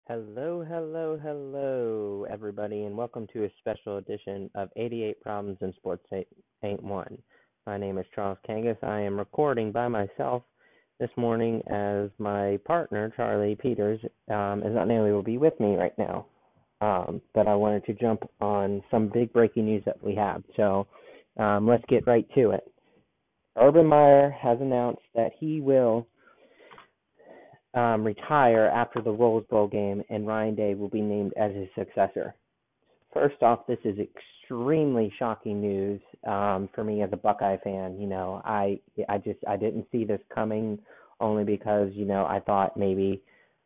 Hello, hello, hello, everybody, and welcome to a special edition of 88 Problems in Sports Ain't One. My name is Charles Kangas. I am recording by myself this morning as my partner, Charlie Peters, is not able to be with me right now. But I wanted to jump on some big breaking news that we have. So let's get right to it. Urban Meyer has announced that he will retire after the Rose Bowl game, and Ryan Day will be named as his successor. First off, this is extremely shocking news for me as a Buckeye fan. I didn't see this coming only because I thought maybe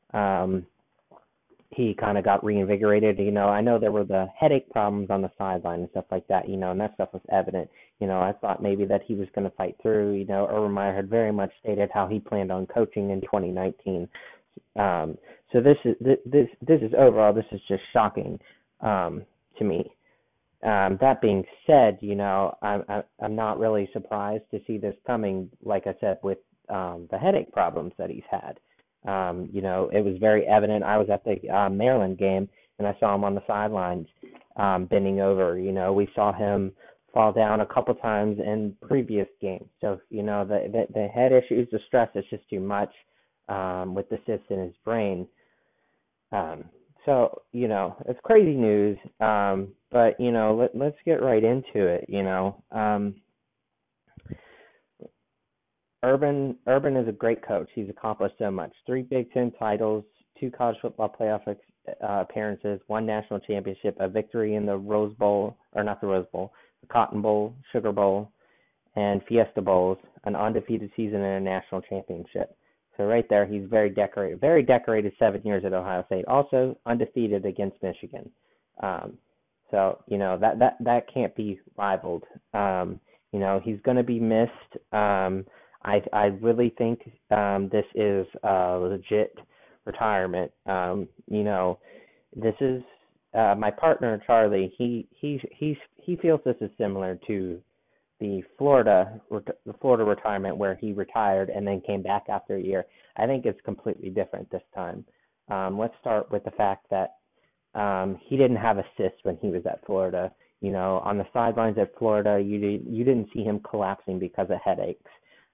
he kind of got reinvigorated. I know there were the headache problems on the sideline and stuff like that. And that stuff was evident. I thought maybe that he was going to fight through. Urban Meyer had very much stated how he planned on coaching in 2019. So this is overall, this is just shocking to me. That being said, I'm not really surprised to see this coming. Like I said, with the headache problems that he's had. It was very evident. I was at the Maryland game, and I saw him on the sidelines bending over. We saw him fall down a couple times in previous games. So, the head issues, the stress is just too much with the cyst in his brain. So, it's crazy news, but, let's get right into it, Urban is a great coach. He's accomplished so much. 3 Big Ten titles, 2 college football playoff appearances, 1 national championship, a victory in the Rose Bowl, or not the Rose Bowl, the Cotton Bowl, Sugar Bowl, and Fiesta Bowls, an undefeated season and a national championship. So right there, he's very decorated. Very decorated 7 years at Ohio State. Also undefeated against Michigan. That can't be rivaled. He's going to be missed. I really think this is a legit retirement. This is my partner Charlie. He feels this is similar to the Florida retirement where he retired and then came back after a year. I think it's completely different this time. Let's start with the fact that he didn't have a cyst when he was at Florida. On the sidelines at Florida, you didn't see him collapsing because of headaches.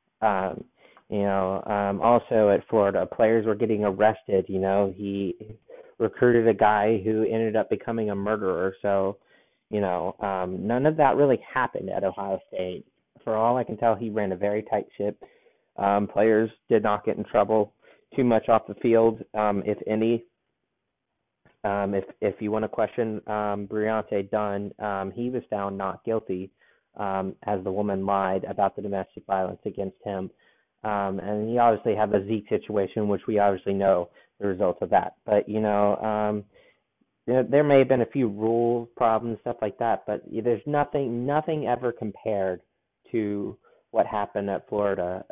Also at Florida, players were getting arrested. He recruited a guy who ended up becoming a murderer. So, none of that really happened at Ohio State. For all I can tell, he ran a very tight ship. Players did not get in trouble too much off the field, if any. If you want to question Briante Dunn, he was found not guilty as the woman lied about the domestic violence against him. And he obviously had the Zeke situation, which we obviously know the results of that. But, there may have been a few rule problems, stuff like that, but there's nothing ever compared to what happened at Florida.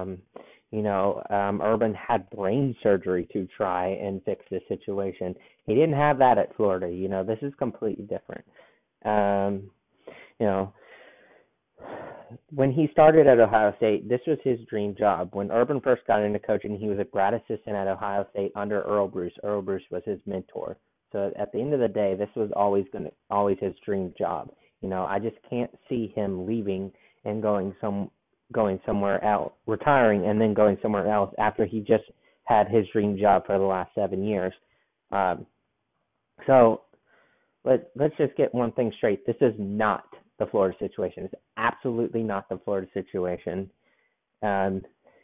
Urban had brain surgery to try and fix this situation. He didn't have that at Florida. This is completely different. When he started at Ohio State, this was his dream job. When Urban first got into coaching, he was a grad assistant at Ohio State under Earl Bruce. Earl Bruce was his mentor. So at the end of the day, this was always his dream job. I just can't see him leaving and going somewhere else, retiring and then going somewhere else after he just had his dream job for the last 7 years. So let's just get one thing straight. This is not the Florida situation. It's absolutely not the Florida situation, and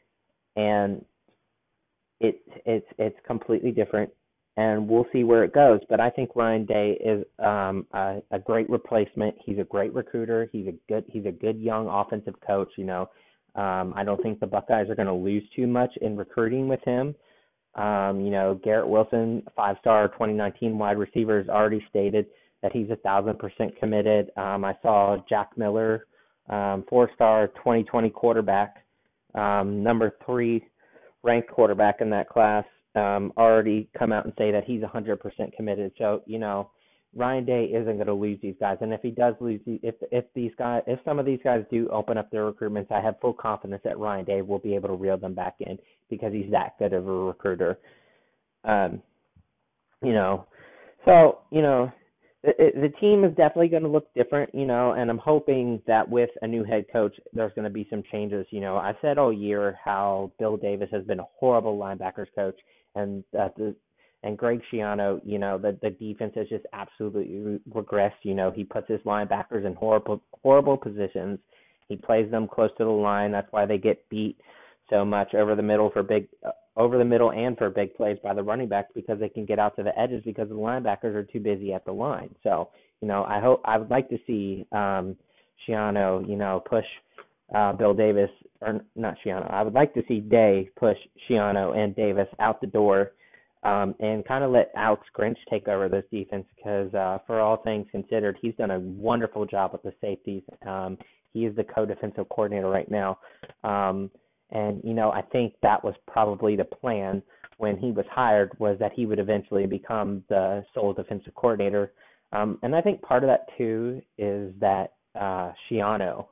it's completely different. And we'll see where it goes. But I think Ryan Day is a great replacement. He's a great recruiter. He's a good young offensive coach. I don't think the Buckeyes are going to lose too much in recruiting with him. Garrett Wilson, 5-star 2019 wide receiver, has already stated that he's 1,000% committed. I saw Jack Miller, 4-star 2020 quarterback, number 3 ranked quarterback in that class, already come out and say that he's 100% committed. So, Ryan Day isn't going to lose these guys. And if he does lose, if some of these guys do open up their recruitments, I have full confidence that Ryan Day will be able to reel them back in because he's that good of a recruiter. you know. So, the team is definitely going to look different, and I'm hoping that with a new head coach, there's going to be some changes. I said all year how Bill Davis has been a horrible linebackers coach, and and Greg Schiano, the defense has just absolutely regressed. He puts his linebackers in horrible positions. He plays them close to the line. That's why they get beat so much over the middle and for big plays by the running backs because they can get out to the edges because the linebackers are too busy at the line. So, I would like to see Schiano, push Bill Davis, or not Schiano. I would like to see Day push Schiano and Davis out the door, and kind of let Alex Grinch take over this defense because, for all things considered, he's done a wonderful job with the safeties. He is the co-defensive coordinator right now. And, I think that was probably the plan when he was hired, was that he would eventually become the sole defensive coordinator. And I think part of that, too, is that Schiano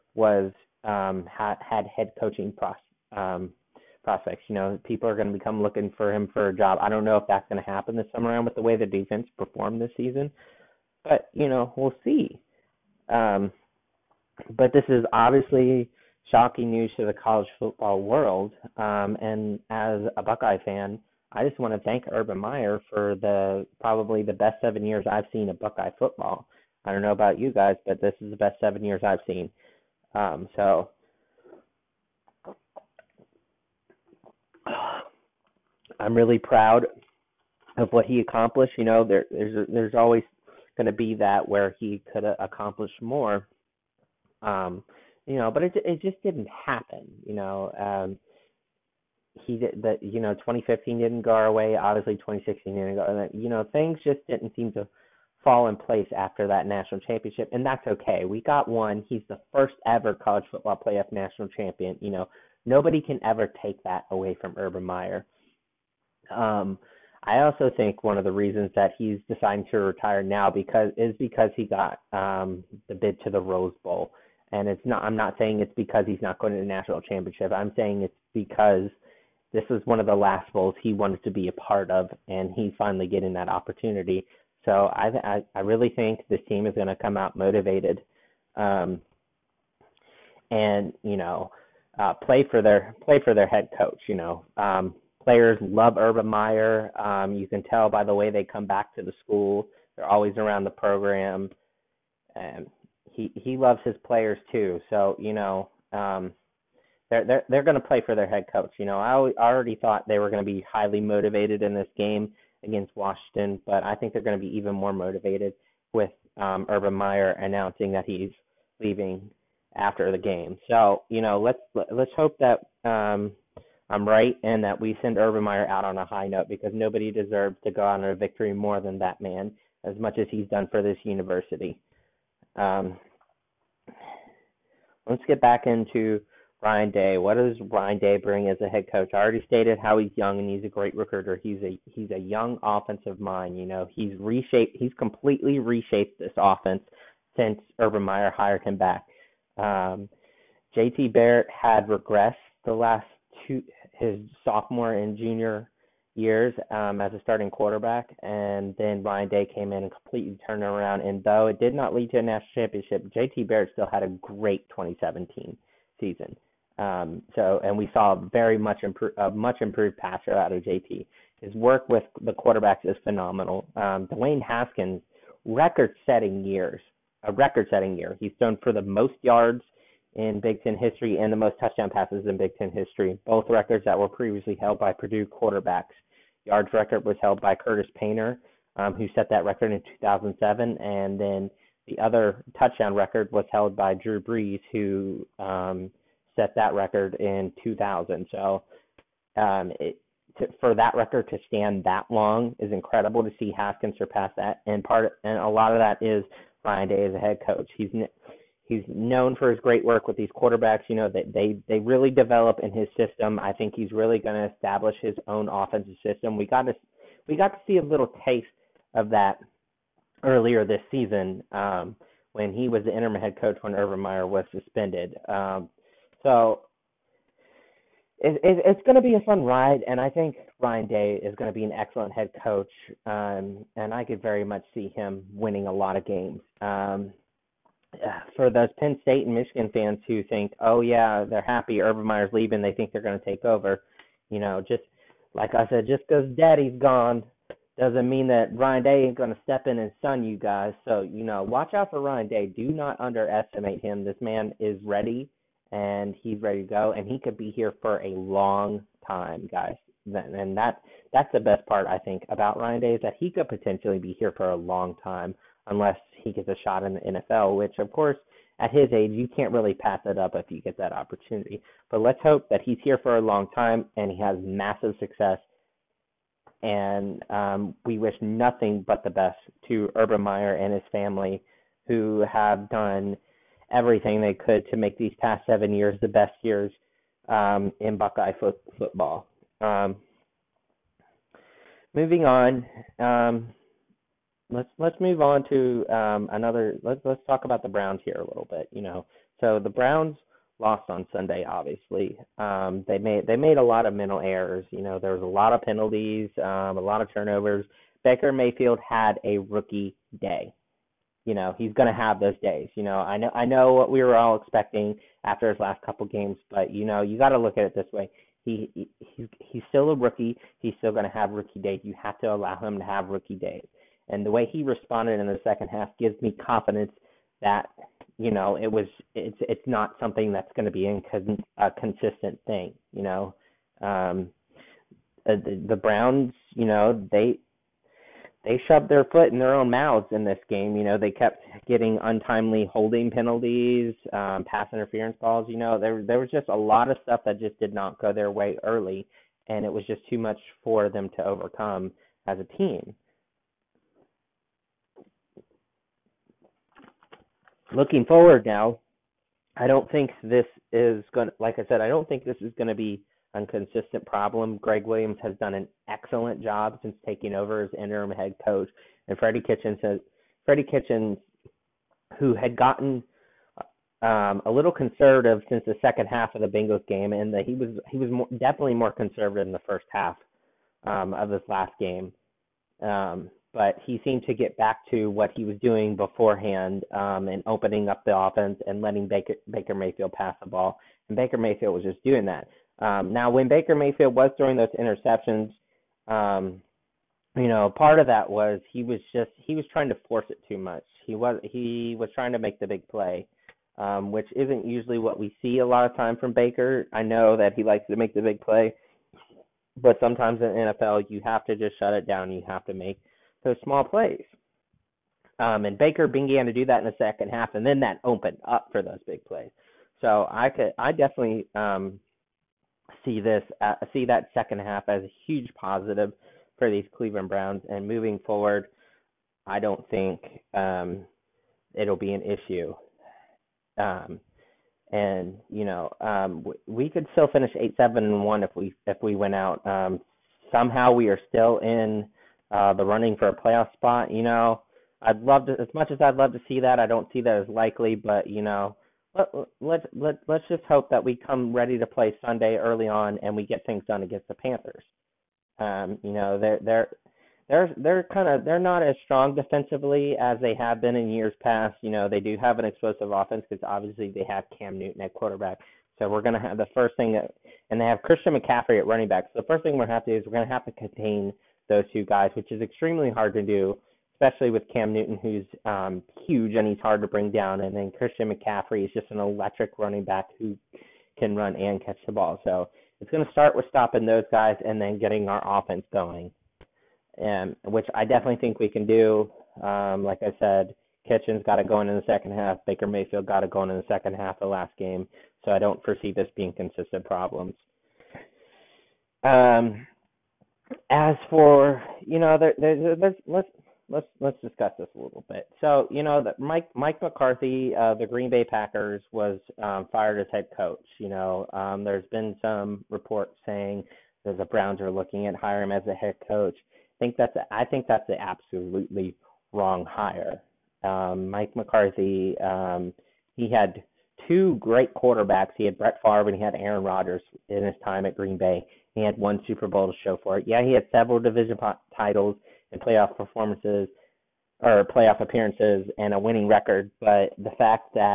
had head coaching prospects. People are going to become looking for him for a job. I don't know if that's going to happen this summer around with the way the defense performed this season. But, we'll see. But this is obviously shocking news to the college football world. And as a Buckeye fan, I just want to thank Urban Meyer for probably the best 7 years I've seen of Buckeye football. I don't know about you guys, but this is the best 7 years I've seen. So I'm really proud of what he accomplished. There's always going to be that where he could have accomplished more. But it just didn't happen. He did that. 2015 didn't go our way. Obviously, 2016 didn't go. Things just didn't seem to fall in place after that national championship, and that's okay. We got one. He's the first ever college football playoff national champion. Nobody can ever take that away from Urban Meyer. I also think one of the reasons that he's deciding to retire now because he got the bid to the Rose Bowl. And I'm not saying it's because he's not going to the national championship. I'm saying it's because this was one of the last bowls he wanted to be a part of, and he's finally getting that opportunity. So I really think this team is going to come out motivated, and play for their head coach. Players love Urban Meyer. You can tell by the way they come back to the school. They're always around the program, and he loves his players too. So they're going to play for their head coach. I already thought they were going to be highly motivated in this game against Washington, but I think they're going to be even more motivated with Urban Meyer announcing that he's leaving after the game. So let's hope that I'm right and that we send Urban Meyer out on a high note because nobody deserves to go out on a victory more than that man, as much as he's done for this university. Let's get back into Ryan Day. What does Ryan Day bring as a head coach? I already stated how he's young and he's a great recruiter. He's a young offensive mind. He's completely reshaped this offense since Urban Meyer hired him back. JT Barrett had regressed the last his sophomore and junior years as a starting quarterback, and then Ryan Day came in and completely turned it around. And though it did not lead to a national championship, JT Barrett still had a great 2017 season. And we saw a much improved passer out of JT. His work with the quarterbacks is phenomenal. Dwayne Haskins, record-setting year. He's thrown for the most yards in Big Ten history and the most touchdown passes in Big Ten history, both records that were previously held by Purdue quarterbacks. Yards record was held by Curtis Painter, who set that record in 2007, and then the other touchdown record was held by Drew Brees, who set that record in 2000. So for that record to stand that long is incredible to see Haskins surpass that, and a lot of that is Ryan Day as a head coach. He's known for his great work with these quarterbacks. They really develop in his system. I think he's really going to establish his own offensive system. We got to see a little taste of that earlier this season when he was the interim head coach when Urban Meyer was suspended. So it's going to be a fun ride, and I think Ryan Day is going to be an excellent head coach, and I could very much see him winning a lot of games. For those Penn State and Michigan fans who think, oh yeah, they're happy Urban Meyer's leaving, they think they're going to take over. Just like I said, just because Daddy's gone doesn't mean that Ryan Day ain't going to step in and sun you guys. So watch out for Ryan Day. Do not underestimate him. This man is ready, and he's ready to go, and he could be here for a long time, guys. And that's the best part, I think, about Ryan Day, is that he could potentially be here for a long time, unless he gets a shot in the NFL, which, of course, at his age, you can't really pass it up if you get that opportunity. But let's hope that he's here for a long time and he has massive success. And we wish nothing but the best to Urban Meyer and his family, who have done everything they could to make these past 7 years the best years in Buckeye football. Moving on. Let's move on to another. Let's talk about the Browns here a little bit. So the Browns lost on Sunday. Obviously, they made a lot of mental errors. There was a lot of penalties, a lot of turnovers. Baker Mayfield had a rookie day. He's going to have those days. I know what we were all expecting after his last couple games, but you got to look at it this way. He's still a rookie. He's still going to have rookie days. You have to allow him to have rookie days. And the way he responded in the second half gives me confidence that it's not something that's going to be a consistent thing. The Browns, they shoved their foot in their own mouths in this game. They kept getting untimely holding penalties, pass interference calls. There was just a lot of stuff that just did not go their way early, and it was just too much for them to overcome as a team. Looking forward now, I don't think this is going to, like I said, I don't think this is going to be a consistent problem. Greg Williams has done an excellent job since taking over as interim head coach. And Freddie Kitchens, who had gotten a little conservative since the second half of the Bengals game, and that he was definitely more conservative in the first half of this last game. But he seemed to get back to what he was doing beforehand, and opening up the offense and letting Baker Mayfield pass the ball. And Baker Mayfield was just doing that. Now, when Baker Mayfield was throwing those interceptions, part of that was he was trying to force it too much. He was trying to make the big play, which isn't usually what we see a lot of time from Baker. I know that he likes to make the big play, but sometimes in the NFL you have to just shut it down. You have to make those small plays. And Baker began to do that in the second half, and then that opened up for those big plays. So I definitely see that second half as a huge positive for these Cleveland Browns. And moving forward, I don't think it'll be an issue. We could still finish 8-7-1 if we win out. Somehow we are still in the running for a playoff spot. I'd love to, as much as I'd love to see that, I don't see that as likely. But let's just hope that we come ready to play Sunday early on and we get things done against the Panthers. They're not as strong defensively as they have been in years past. They do have an explosive offense because obviously they have Cam Newton at quarterback. So we're going to have the first thing and they have Christian McCaffrey at running back. So the first thing we're going to have to do is we're going to have to contain those two guys, which is extremely hard to do, especially with Cam Newton, who's huge and he's hard to bring down. And then Christian McCaffrey is just an electric running back who can run and catch the ball. So it's going to start with stopping those guys and then getting our offense going, which I definitely think we can do. Like I said, Kitchens got it going in the second half. Baker Mayfield got it going in the second half of the last game. So I don't foresee this being consistent problems. As for, let's discuss this a little bit. So, that Mike McCarthy, the Green Bay Packers, was fired as head coach. There's been some reports saying that the Browns are looking at hiring him as a head coach. I think that's the absolutely wrong hire. Mike McCarthy, he had two great quarterbacks. He had Brett Favre and he had Aaron Rodgers in his time at Green Bay. He had one Super Bowl to show for it. Yeah, he had several division titles and playoff performances or playoff appearances and a winning record, but the fact that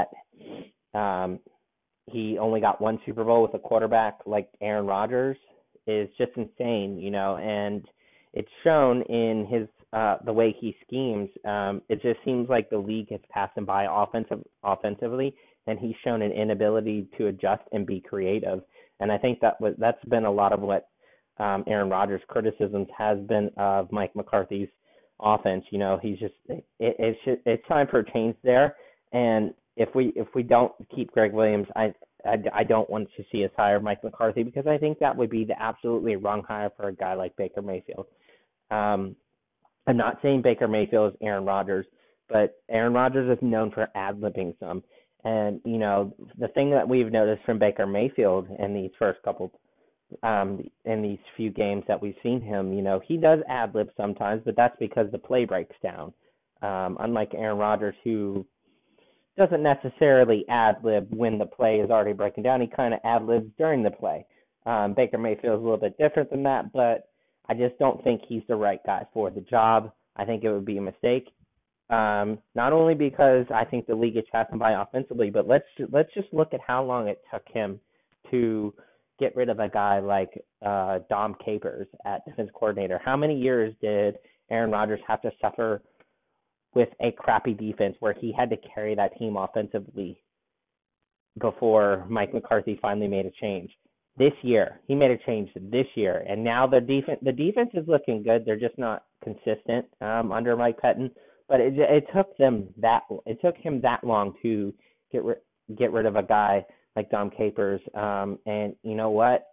he only got one Super Bowl with a quarterback like Aaron Rodgers is just insane, and it's shown in his the way he schemes. It just seems like the league has passed him by offensively, and he's shown an inability to adjust and be creative. And I think that's been a lot of what Aaron Rodgers' criticisms has been of Mike McCarthy's offense. He's just it's time for a change there. And if we don't keep Greg Williams, I don't want to see us hire Mike McCarthy because I think that would be the absolutely wrong hire for a guy like Baker Mayfield. I'm not saying Baker Mayfield is Aaron Rodgers, but Aaron Rodgers is known for ad-libbing some. And, the thing that we've noticed from Baker Mayfield in these first couple in these few games that we've seen him, he does ad-lib sometimes, but that's because the play breaks down. Unlike Aaron Rodgers, who doesn't necessarily ad-lib when the play is already breaking down. He kind of ad-libs during the play. Baker Mayfield is a little bit different than that, but I just don't think he's the right guy for the job. I think it would be a mistake, not only because I think the league is passing by offensively, but let's just look at how long it took him to get rid of a guy like Dom Capers at defense coordinator. How many years did Aaron Rodgers have to suffer with a crappy defense where he had to carry that team offensively before Mike McCarthy finally made a change? This year, he made a change this year, and now the defense is looking good. They're just not consistent under Mike Pettin, but it took him that long to get rid of a guy like Dom Capers. And you know what?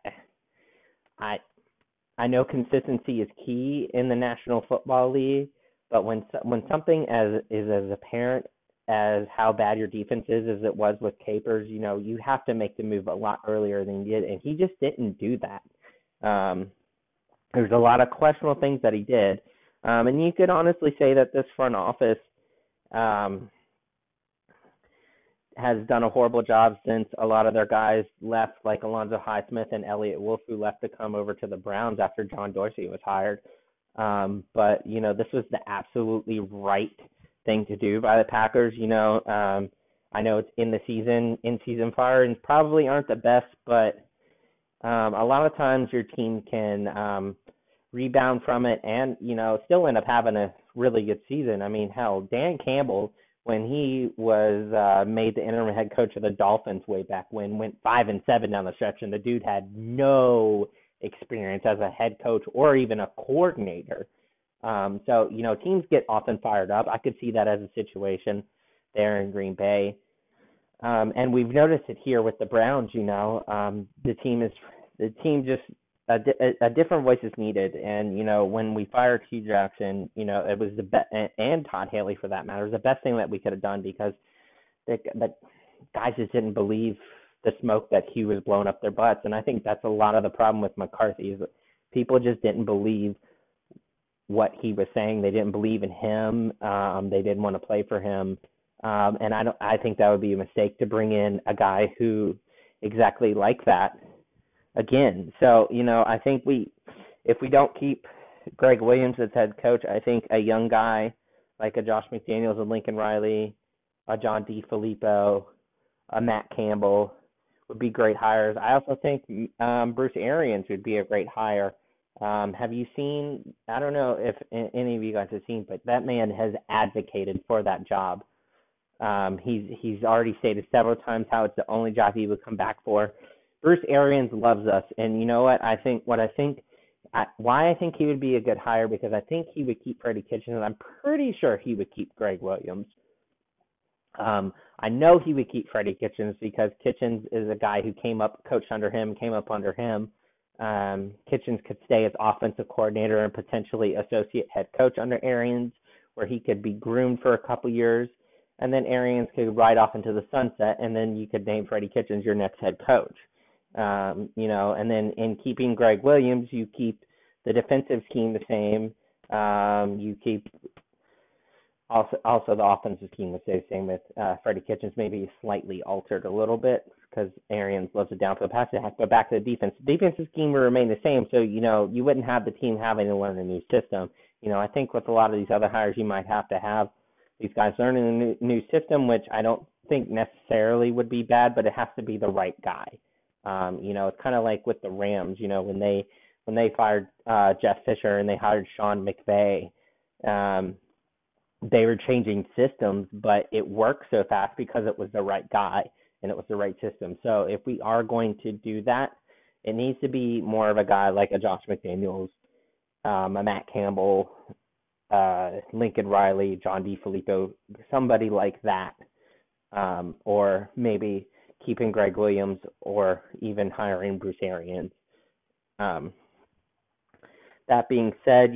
I know consistency is key in the National Football League, but when something is as apparent as how bad your defense is as it was with Capers, you have to make the move a lot earlier than you did, and he just didn't do that. There's a lot of questionable things that he did, and you could honestly say that this front office has done a horrible job since a lot of their guys left, like Alonzo Highsmith and Elliott Wolf, who left to come over to the Browns after John Dorsey was hired. But, this was the absolutely right thing to do by the Packers. I know it's in-season firings probably aren't the best, but a lot of times your team can rebound from it and, still end up having a really good season. I mean, hell, Dan Campbell, when he was made the interim head coach of the Dolphins way back when, went 5-7 down the stretch, and the dude had no experience as a head coach or even a coordinator. So, teams get often fired up. I could see that as a situation there in Green Bay. And we've noticed it here with the Browns, the team just a different voice is needed. And, when we fired Hugh Jackson, it was the best, and Todd Haley for that matter, it was the best thing that we could have done because the guys just didn't believe the smoke that Hugh was blowing up their butts. And I think that's a lot of the problem with McCarthy is that people just didn't believe what he was saying. They didn't believe in him. They didn't want to play for him. And I think that would be a mistake to bring in a guy who exactly like that again. So, I think if we don't keep Greg Williams as head coach, I think a young guy like a Josh McDaniels and Lincoln Riley, a John DeFilippo, a Matt Campbell would be great hires. I also think Bruce Arians would be a great hire. Have you seen, I don't know if any of you guys have seen, but that man has advocated for that job. He's already stated several times how it's the only job he would come back for. Bruce Arians loves us, and you know what? Why I think he would be a good hire, because I think he would keep Freddie Kitchens, and I'm pretty sure he would keep Greg Williams. I know he would keep Freddie Kitchens because Kitchens is a guy who came up under him. Kitchens could stay as offensive coordinator and potentially associate head coach under Arians, where he could be groomed for a couple years, and then Arians could ride off into the sunset, and then you could name Freddie Kitchens your next head coach. And then in keeping Greg Williams, you keep the defensive scheme the same. You keep Also, the offensive scheme will stay the same with Freddie Kitchens, maybe slightly altered a little bit because Arians loves it down for the pass attack. But back to the defense. The defensive scheme will remain the same, so you wouldn't have the team having to learn a new system. I think with a lot of these other hires, you might have to have these guys learning a new system, which I don't think necessarily would be bad, but it has to be the right guy. It's kind of like with the Rams. When they fired Jeff Fisher and they hired Sean McVay. They were changing systems, but it worked so fast because it was the right guy and it was the right system. So if we are going to do that, it needs to be more of a guy like a Josh McDaniels, a Matt Campbell, Lincoln Riley, John DeFilippo, somebody like that, or maybe keeping Greg Williams or even hiring Bruce Arians. That being said,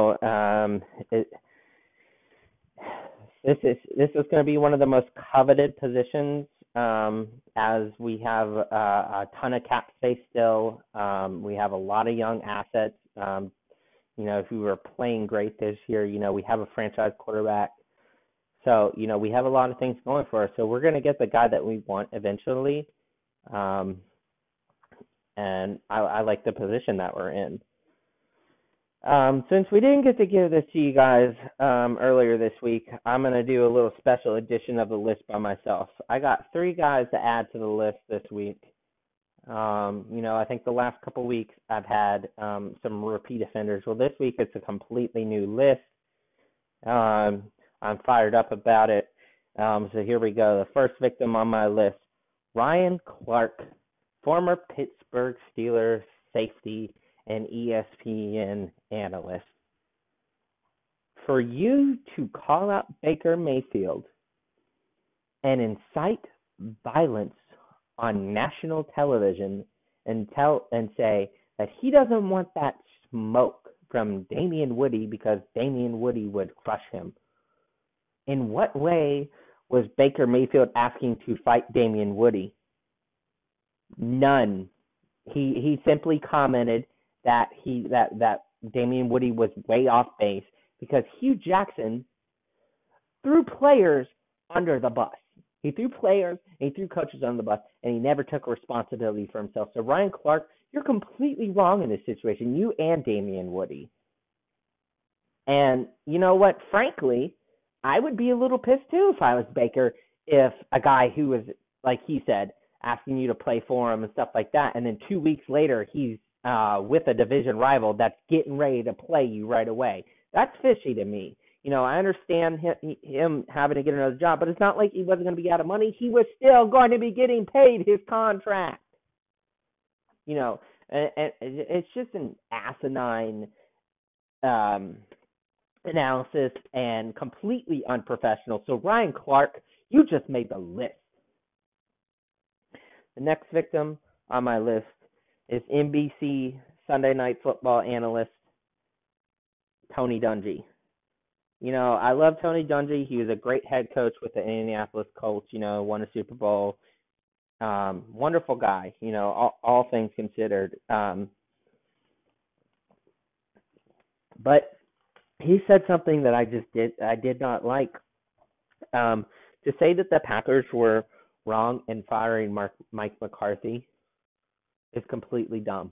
this is going to be one of the most coveted positions, as we have a ton of cap space still. We have a lot of young assets, who are playing great this year. We have a franchise quarterback. So, we have a lot of things going for us. So we're going to get the guy that we want eventually. And I like the position that we're in. Since we didn't get to give this to you guys earlier this week, I'm going to do a little special edition of the list by myself. I got 3 guys to add to the list this week. I think the last couple weeks I've had some repeat offenders. Well, this week it's a completely new list. I'm fired up about it. So here we go. The first victim on my list, Ryan Clark, former Pittsburgh Steelers safety and ESPN analyst. For you to call out Baker Mayfield and incite violence on national television and say that he doesn't want that smoke from Damien Woody because Damien Woody would crush him. In what way was Baker Mayfield asking to fight Damien Woody? None. He simply commented that Damien Woody was way off base because Hugh Jackson threw players under the bus. He threw players and he threw coaches under the bus, and he never took responsibility for himself. So Ryan Clark, you're completely wrong in this situation, you and Damien Woody. And you know what? Frankly, I would be a little pissed too if I was Baker, if a guy who was, like he said, asking you to play for him and stuff like that, and then 2 weeks later he's with a division rival that's getting ready to play you right away. That's fishy to me. I understand him having to get another job, but it's not like he wasn't going to be out of money. He was still going to be getting paid his contract. And it's just an asinine analysis and completely unprofessional. So Ryan Clark, you just made the list. The next victim on my list is NBC Sunday Night Football analyst Tony Dungy. I love Tony Dungy. He was a great head coach with the Indianapolis Colts, won a Super Bowl. Wonderful guy, all things considered. But he said something that I did not like. To say that the Packers were wrong in firing Mike McCarthy is completely dumb.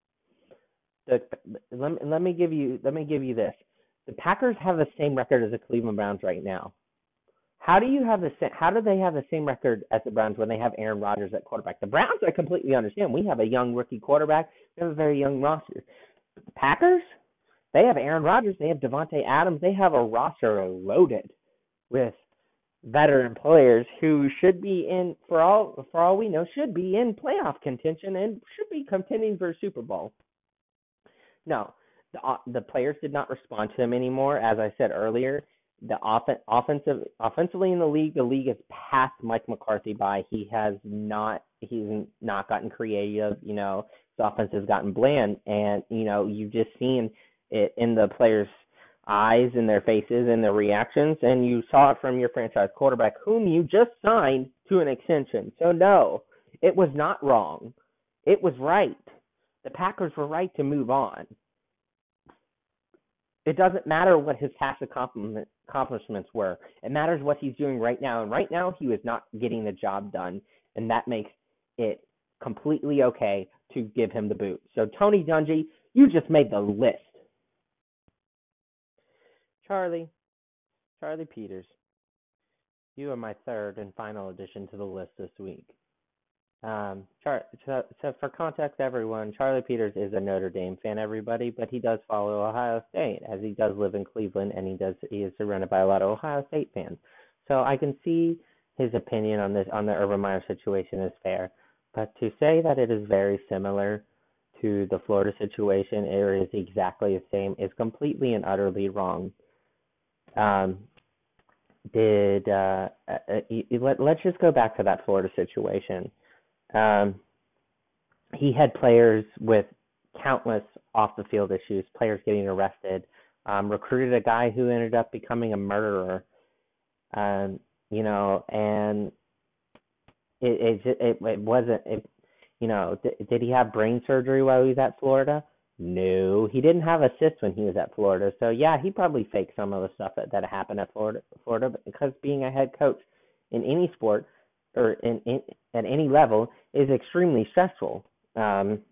Let me give you this. The Packers have the same record as the Cleveland Browns right now. How do they have the same record as the Browns when they have Aaron Rodgers at quarterback? The Browns, I completely understand. We have a young rookie quarterback. We have a very young roster. But the Packers, they have Aaron Rodgers. They have Devontae Adams. They have a roster loaded with veteran players who should be in, for all we know, should be in playoff contention and should be contending for a Super Bowl. No, the players did not respond to him anymore. As I said earlier, the offensively in the league has passed Mike McCarthy by. He's not gotten creative. The offense has gotten bland, and you've just seen it in the players' eyes and their faces and their reactions, and you saw it from your franchise quarterback, whom you just signed to an extension. So no, it was not wrong. It was right. The Packers were right to move on. It doesn't matter what his past accomplishments were. It matters what he's doing right now. And right now, he was not getting the job done. And that makes it completely okay to give him the boot. So, Tony Dungy, you just made the list. Charlie Peters, you are my third and final addition to the list this week. So for context, everyone, Charlie Peters is a Notre Dame fan, everybody, but he does follow Ohio State, as he does live in Cleveland, and he is surrounded by a lot of Ohio State fans. So I can see his opinion on the Urban Meyer situation is fair, but to say that it is very similar to the Florida situation, or is exactly the same, is completely and utterly wrong. Let's just go back to that Florida situation. He had players with countless off the field issues, players getting arrested, recruited a guy who ended up becoming a murderer, and it wasn't, did he have brain surgery while he was at Florida? No, he didn't have assists when he was at Florida. So yeah, he probably faked some of the stuff that happened at Florida, because being a head coach in any sport or at any level is extremely stressful. And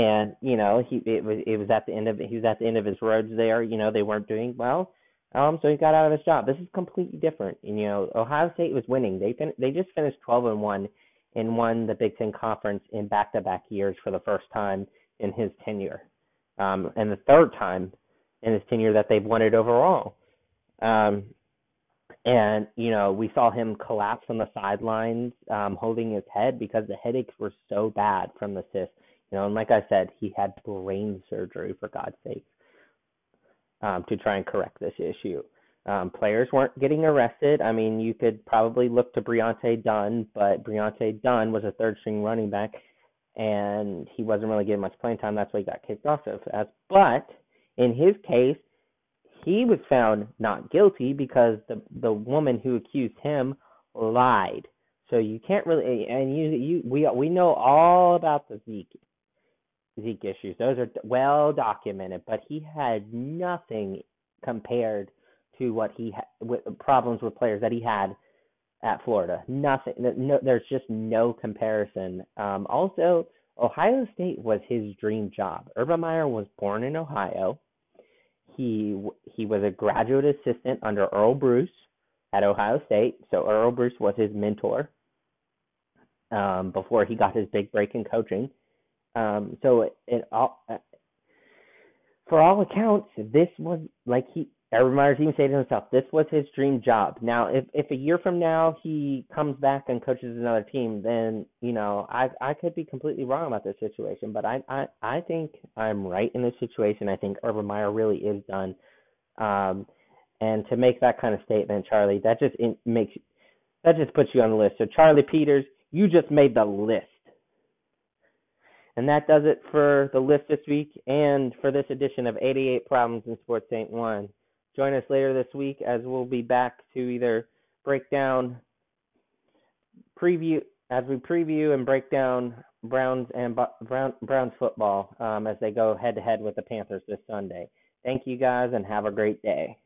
he was at the end of his roads there. They weren't doing well. So he got out of his job. This is completely different. Ohio State was winning. They just finished 12-1 and won the Big Ten Conference in back-to-back years for the first time in his tenure. And the third time in his tenure that they've won it overall. And we saw him collapse on the sidelines, holding his head because the headaches were so bad from the cyst. And like I said, he had brain surgery, for God's sake, to try and correct this issue. Players weren't getting arrested. I mean, you could probably look to Briante Dunn, but Briante Dunn was a third-string running back, and he wasn't really getting much playing time. That's why he got kicked off so fast. But in his case, he was found not guilty because the woman who accused him lied. So you can't really, and we know all about the Zeke issues. Those are well documented, but he had nothing compared to what he had with problems with players that he had at Florida. Nothing. No, there's just no comparison. Also, Ohio State was his dream job. Urban Meyer was born in Ohio. He was a graduate assistant under Earl Bruce at Ohio State. So Earl Bruce was his mentor before he got his big break in coaching. For all accounts, this was like Urban Meyer's even said to himself, this was his dream job. Now, if a year from now he comes back and coaches another team, then I could be completely wrong about this situation. But I think I'm right in this situation. I think Urban Meyer really is done. And to make that kind of statement, Charlie, that just puts you on the list. So Charlie Peters, you just made the list. And that does it for the list this week and for this edition of 88 Problems in Sports Ain't One. Join us later this week as we'll be back to either preview and break down Browns football as they go head to head with the Panthers this Sunday. Thank you guys and have a great day.